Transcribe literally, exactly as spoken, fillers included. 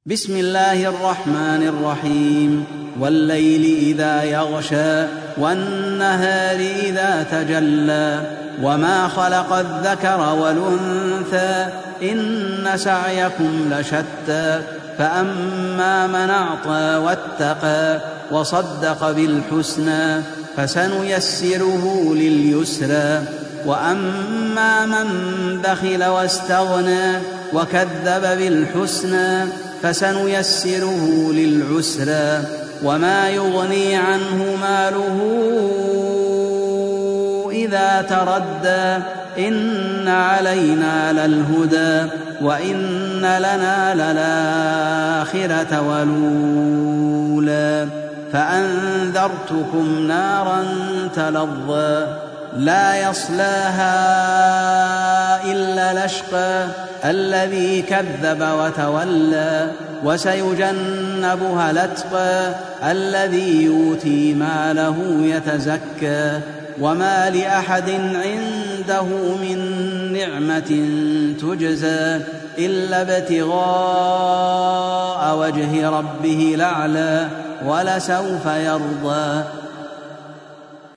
بسم الله الرحمن الرحيم. والليل إذا يغشى والنهار إذا تجلى وما خلق الذكر والأنثى إن سعيكم لشتى فأما من أعطى واتقى وصدق بالحسنى فسنيسره لليسرى وأما من بخل واستغنى وكذب بالحسنى فسنيسره للعسرى وما يغني عنه ماله إذا تردى إن علينا للهدى وإن لنا للآخرة والأولى فأنذرتكم نارا تلظى لا يصلاها إلا الأشقى الذي كذب وتولى وسيجنبها الأتقى الذي يؤتي ماله يتزكى وما لأحد عنده من نعمة تجزى إلا ابتغاء وجه ربه الأعلى ولسوف يرضى